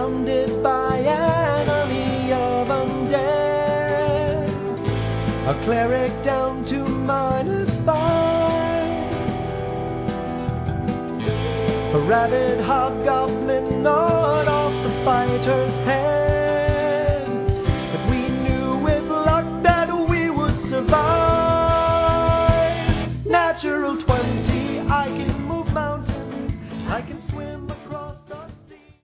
surrounded by an army of undead. A cleric down to -5. A rabid hobgoblin gnawed off the fighter's head.